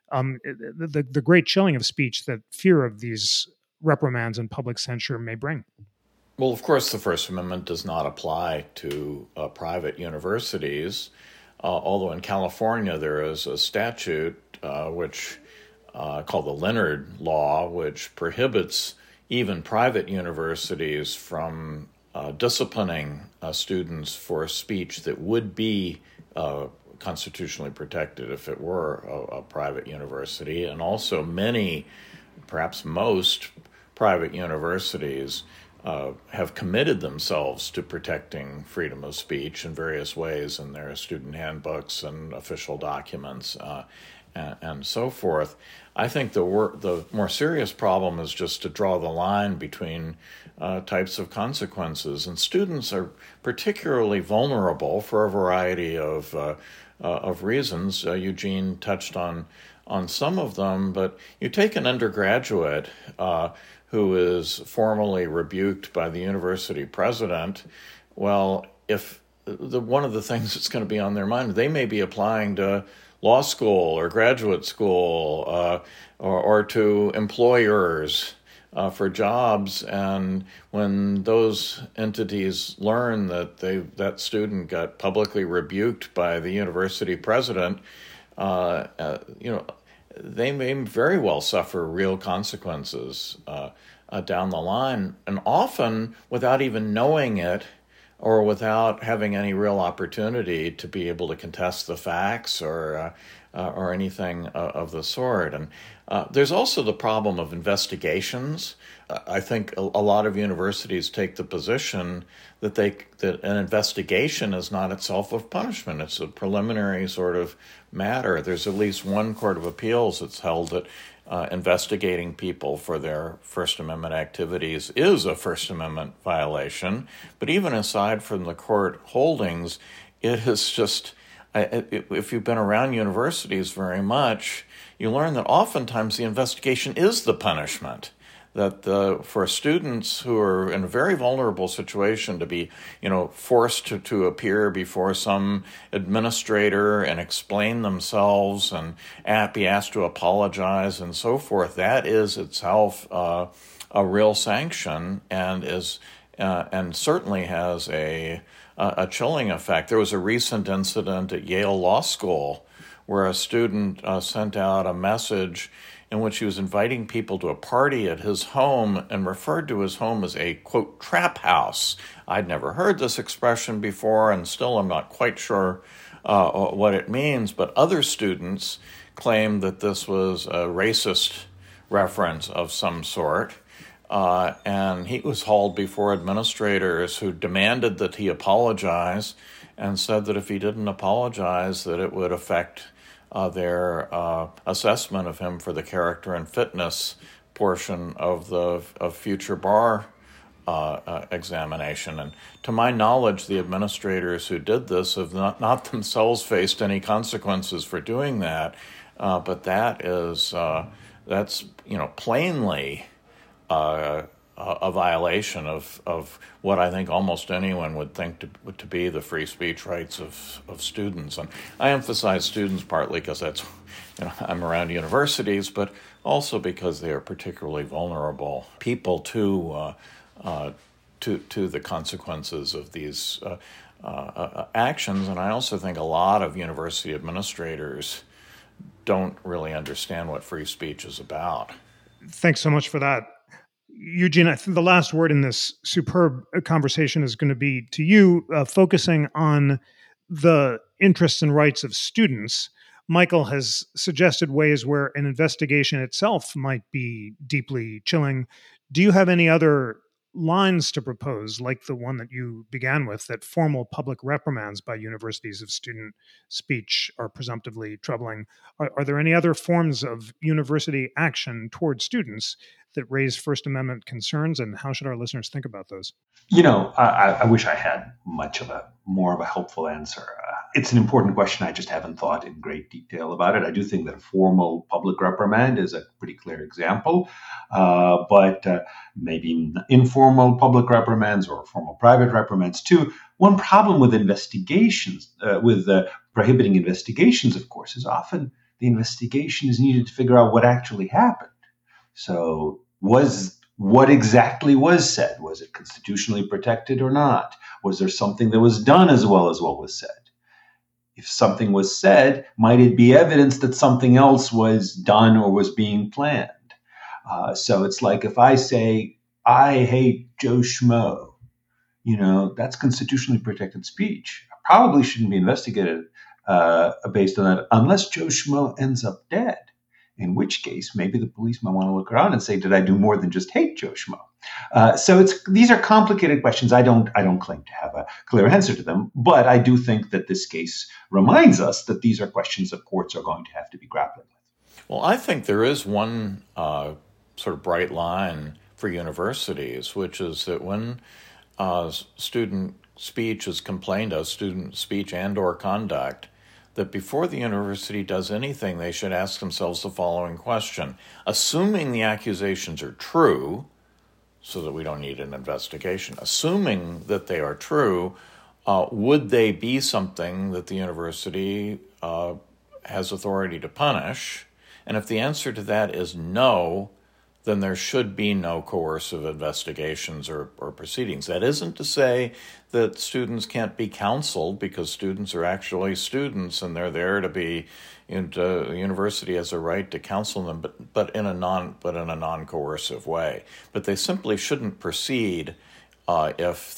Speaker 1: The great chilling of speech that fear of these reprimands and public censure may bring.
Speaker 2: Well, of course, the First Amendment does not apply to private universities, although in California there is a statute which called the Leonard Law, which prohibits even private universities from disciplining students for speech that would be constitutionally protected if it were a private university. And also many, perhaps most, private universities have committed themselves to protecting freedom of speech in various ways in their student handbooks and official documents and so forth. I think the more serious problem is just to draw the line between types of consequences. And students are particularly vulnerable for a variety of reasons. Eugene touched on some of them, but you take an undergraduate who is formally rebuked by the university president. Well, if one of the things that's going to be on their mind, they may be applying to law school or graduate school or to employers for jobs, and when those entities learn that that student got publicly rebuked by the university president, they may very well suffer real consequences down the line, and often without even knowing it or without having any real opportunity to be able to contest the facts or anything of the sort. And there's also the problem of investigations. I think a lot of universities take the position that an investigation is not itself a punishment. It's a preliminary sort of matter. There's at least one court of appeals that's held that investigating people for their First Amendment activities is a First Amendment violation. But even aside from the court holdings, it is just, if you've been around universities very much, you learn that oftentimes the investigation is the punishment. That for students who are in a very vulnerable situation to be, forced to appear before some administrator and explain themselves and be asked to apologize and so forth, that is itself a real sanction and certainly has a chilling effect. There was a recent incident at Yale Law School where a student sent out a message in which he was inviting people to a party at his home and referred to his home as a, quote, trap house. I'd never heard this expression before, and still I'm not quite sure what it means, but other students claimed that this was a racist reference of some sort, and he was hauled before administrators who demanded that he apologize and said that if he didn't apologize, that it would affect their assessment of him for the character and fitness portion of future bar examination. And to my knowledge, the administrators who did this have not themselves faced any consequences for doing that. But that's plainly a violation of what I think almost anyone would think to be the free speech rights of students. And I emphasize students partly because that's, I'm around universities, but also because they are particularly vulnerable people to the consequences of these actions. And I also think a lot of university administrators don't really understand what free speech is about.
Speaker 1: Thanks so much for that. Eugene, I think the last word in this superb conversation is going to be to you, focusing on the interests and rights of students. Michael has suggested ways where an investigation itself might be deeply chilling. Do you have any other lines to propose, like the one that you began with, that formal public reprimands by universities of student speech are presumptively troubling? Are there any other forms of university action towards students that raise First Amendment concerns, and how should our listeners think about those?
Speaker 3: I wish I had more of a helpful answer. It's an important question. I just haven't thought in great detail about it. I do think that a formal public reprimand is a pretty clear example, but maybe informal public reprimands or formal private reprimands too. One problem with investigations, with prohibiting investigations, of course, is often the investigation is needed to figure out what actually happened. So what exactly was said? Was it constitutionally protected or not? Was there something that was done as well as what was said? If something was said, might it be evidence that something else was done or was being planned? So it's like if I say, I hate Joe Schmo, that's constitutionally protected speech. I probably shouldn't be investigated based on that unless Joe Schmo ends up dead. In which case, maybe the police might want to look around and say, did I do more than just hate Joe Schmo? So these are complicated questions. I don't claim to have a clear answer to them, but I do think that this case reminds us that these are questions that courts are going to have to be grappling with.
Speaker 2: Well, I think there is one sort of bright line for universities, which is that when student speech is complained of, student speech and or conduct, that before the university does anything, they should ask themselves the following question. Assuming the accusations are true, so that we don't need an investigation, assuming that they are true, would they be something that the university has authority to punish? And if the answer to that is no, then there should be no coercive investigations or proceedings. That isn't to say that students can't be counseled, because students are actually students and they're there to be, the university has a right to counsel them, but in a non-coercive way. But they simply shouldn't proceed if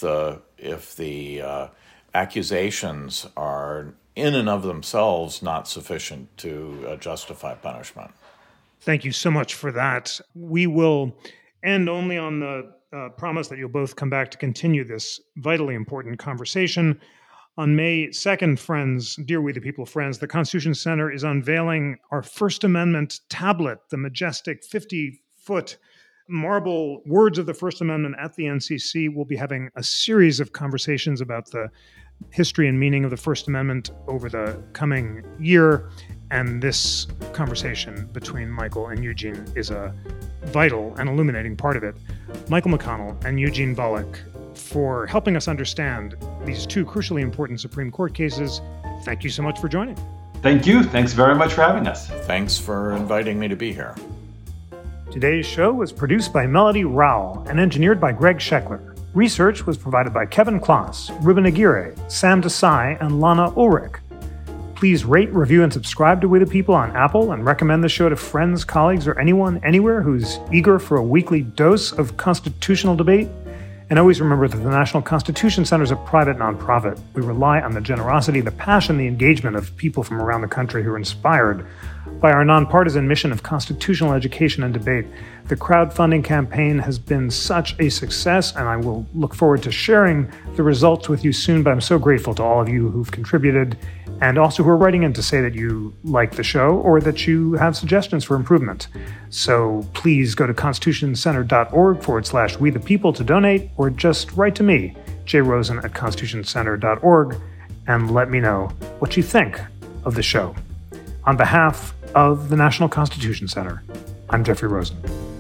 Speaker 2: the accusations are in and of themselves not sufficient to justify punishment.
Speaker 1: Thank you so much for that. We will end only on the promise that you'll both come back to continue this vitally important conversation. On May 2nd, friends, dear We the People friends, the Constitution Center is unveiling our First Amendment tablet, the majestic 50-foot marble words of the First Amendment at the NCC. We'll be having a series of conversations about the history and meaning of the First Amendment over the coming year. And this conversation between Michael and Eugene is a vital and illuminating part of it. Michael McConnell and Eugene Volokh, for helping us understand these two crucially important Supreme Court cases, thank you so much for joining.
Speaker 3: Thank you. Thanks very much for having us.
Speaker 2: Thanks for inviting me to be here.
Speaker 1: Today's show was produced by Melody Rowell and engineered by Greg Scheckler. Research was provided by Kevin Kloss, Ruben Aguirre, Sam Desai, and Lana Ulrich. Please rate, review, and subscribe to We the People on Apple, and recommend the show to friends, colleagues, or anyone, anywhere who's eager for a weekly dose of constitutional debate. And always remember that the National Constitution Center is a private nonprofit. We rely on the generosity, the passion, the engagement of people from around the country who are inspired by our nonpartisan mission of constitutional education and debate. The crowdfunding campaign has been such a success, and I will look forward to sharing the results with you soon, but I'm so grateful to all of you who've contributed, and also who are writing in to say that you like the show or that you have suggestions for improvement. So please go to constitutioncenter.org/We the People to donate, or just write to me, jrosen@constitutioncenter.org, and let me know what you think of the show. On behalf of the National Constitution Center, I'm Jeffrey Rosen.